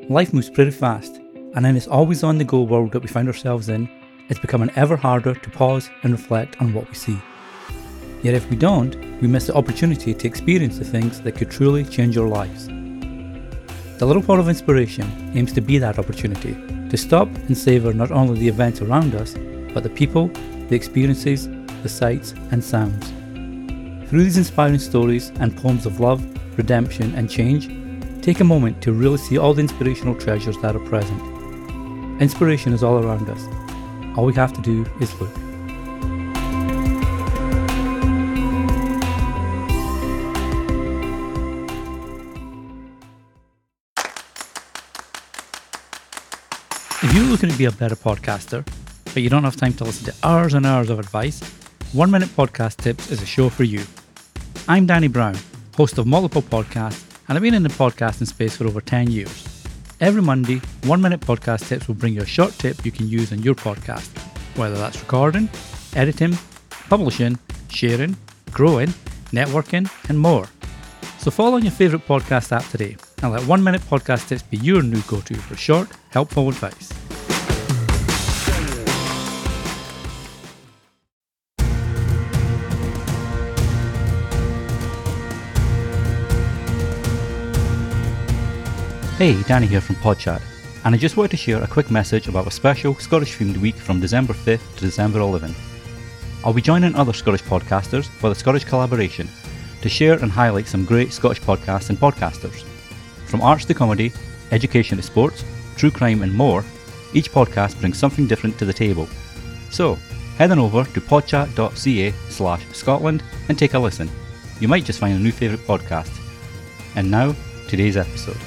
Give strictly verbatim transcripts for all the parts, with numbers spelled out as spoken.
Life moves pretty fast, and in this always on the go world that we find ourselves in, it's becoming ever harder to pause and reflect on what we see. Yet if we don't, we miss the opportunity to experience the things that could truly change our lives. The Little Pot of Inspiration aims to be that opportunity, to stop and savour not only the events around us, but the people, the experiences, the sights and sounds. Through these inspiring stories and poems of love, redemption and change, take a moment to really see all the inspirational treasures that are present. Inspiration is all around us. All we have to do is look. If you're looking to be a better podcaster, but you don't have time to listen to hours and hours of advice, One Minute Podcast Tips is a show for you. I'm Danny Brown, host of multiple podcasts, and I've been in the podcasting space for over ten years. Every Monday, One Minute Podcast Tips will bring you a short tip you can use in your podcast, whether that's recording, editing, publishing, sharing, growing, networking, and more. So follow on your favourite podcast app today and let One Minute Podcast Tips be your new go-to for short, helpful advice. Hey, Danny here from PodChat, and I just wanted to share a quick message about a special Scottish themed week from December fifth to December eleventh. I'll be joining other Scottish podcasters for the Scottish Collaboration to share and highlight some great Scottish podcasts and podcasters. From arts to comedy, education to sports, true crime and more, each podcast brings something different to the table. So, head on over to podchat.ca slash Scotland and take a listen. You might just find a new favourite podcast. And now, today's episode.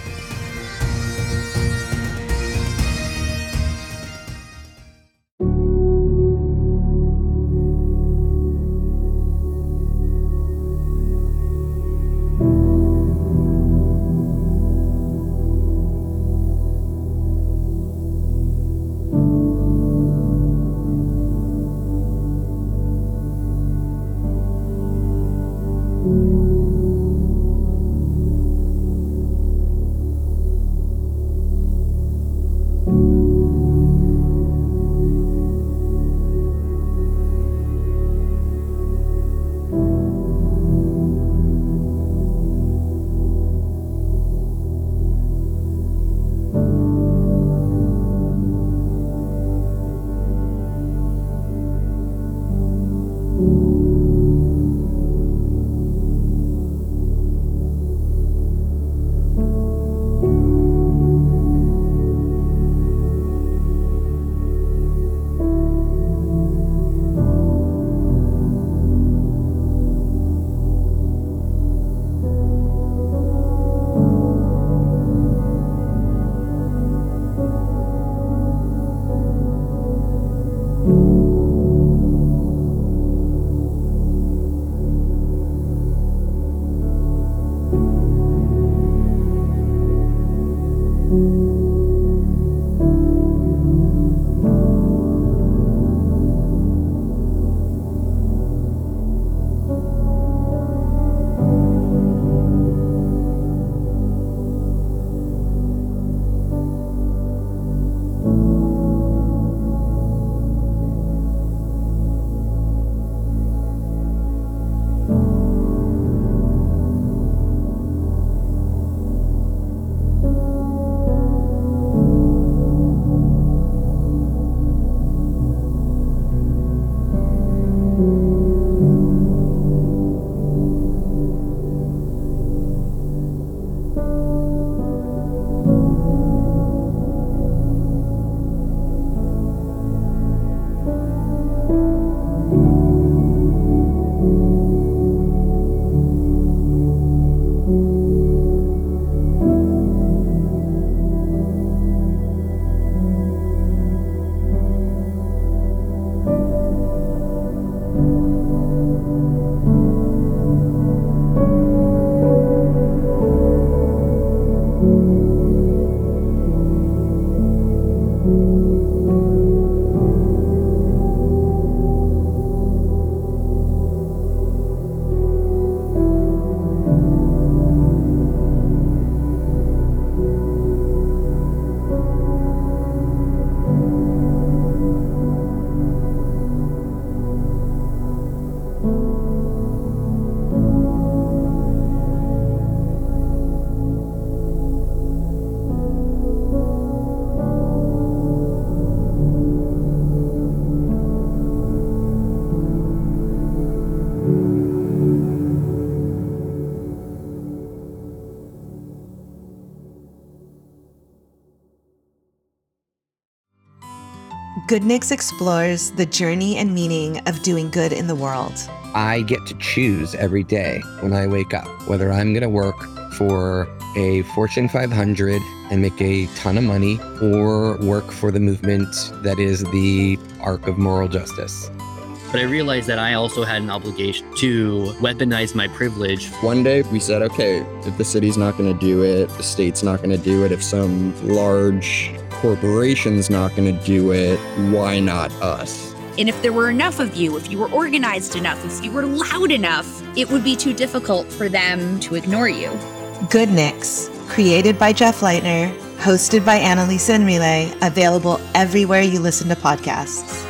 Goodnix explores the journey and meaning of doing good in the world. I get to choose every day when I wake up whether I'm going to work for a Fortune five hundred and make a ton of money or work for the movement that is the arc of moral justice. But I realized that I also had an obligation to weaponize my privilege. One day we said, okay, if the city's not going to do it, the state's not going to do it, if some large corporation's not going to do it, why not us? And if there were enough of you, if you were organized enough, if you were loud enough, it would be too difficult for them to ignore you. Goodnix, created by Jeff Leitner, hosted by Annalisa and Relay, available everywhere you listen to podcasts.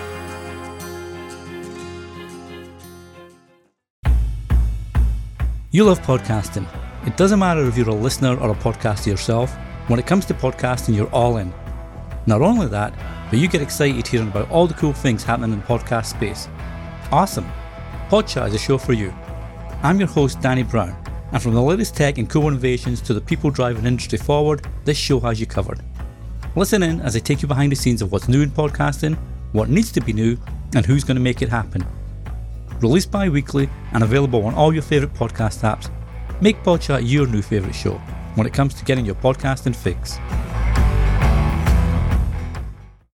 You love podcasting. It doesn't matter if you're a listener or a podcaster yourself. When it comes to podcasting, you're all in. Not only that, but you get excited hearing about all the cool things happening in the podcast space. Awesome. Podchat is a show for you. I'm your host, Danny Brown, and from the latest tech and cool innovations to the people driving industry forward, this show has you covered. Listen in as I take you behind the scenes of what's new in podcasting, what needs to be new, and who's going to make it happen. Released bi-weekly and available on all your favourite podcast apps, make Podchat your new favourite show when it comes to getting your podcasting fix.